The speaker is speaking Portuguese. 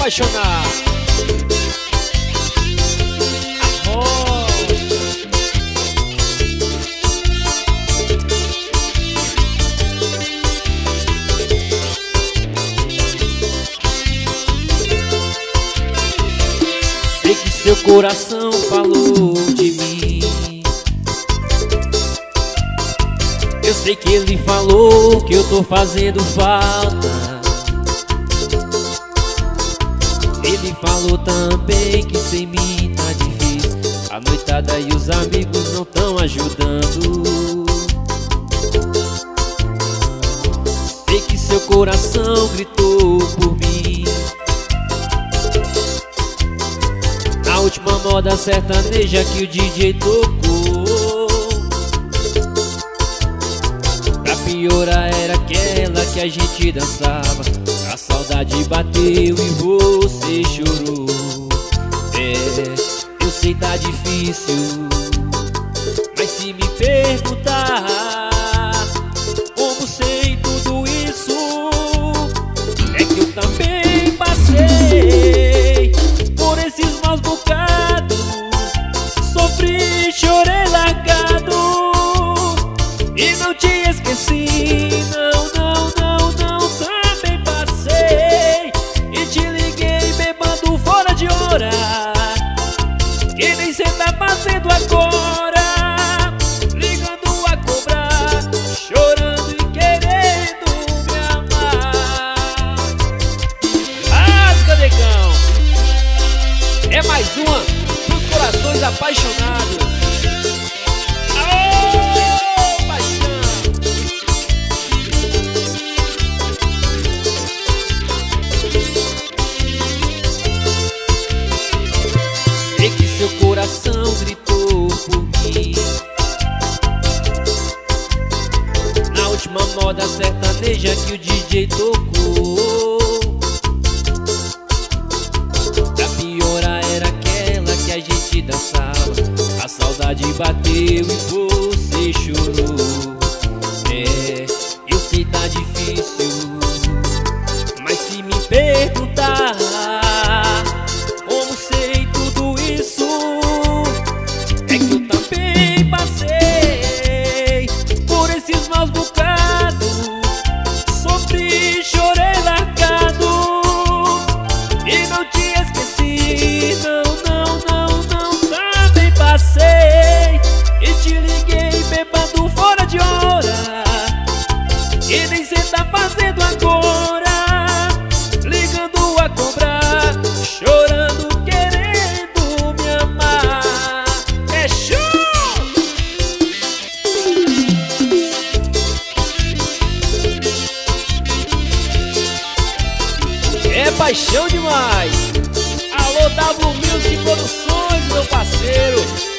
apaixonar. Sei que seu coração falou de mim. Eu sei que ele falou que eu tô fazendo falta. Ele falou também que sem mim tá difícil. A noitada e os amigos não tão ajudando. Sei que seu coração gritou por mim. Na última moda sertaneja que o DJ tocou, pra piorar era aquela que a gente dançava. A saudade bateu e você chorou. Eu sei tá difícil, mas se me perguntar como sei tudo isso, é que eu também passei por esses maus bocados. Sofri, chorei largado e não te esqueci. Não, não, não, não, também passei e te liguei bebando fora de hora, que nem cê tá fazendo agora. Ligando a cobrar, chorando e querendo me amar. Rasga, negão. É mais uma dos corações apaixonados. Aô, paixão. Sei que seu coração gritou por mim. Na última moda sertaneja que o DJ tocou, pra piorar era aquela que a gente dançava. A saudade bateu e você chorou. Eu sei tá difícil, mas se me perguntar como sei tudo isso, é que eu também passei por esses maus bocados. Sofri, chorei largado e não te esqueci. Não, não, não, não, também passei e te liguei bebando fora de hora, e nem cê tá fazendo agora. Ligando a cobrar, chorando, querendo me amar. É show! É paixão demais. Alô, W Music Produções, meu parceiro.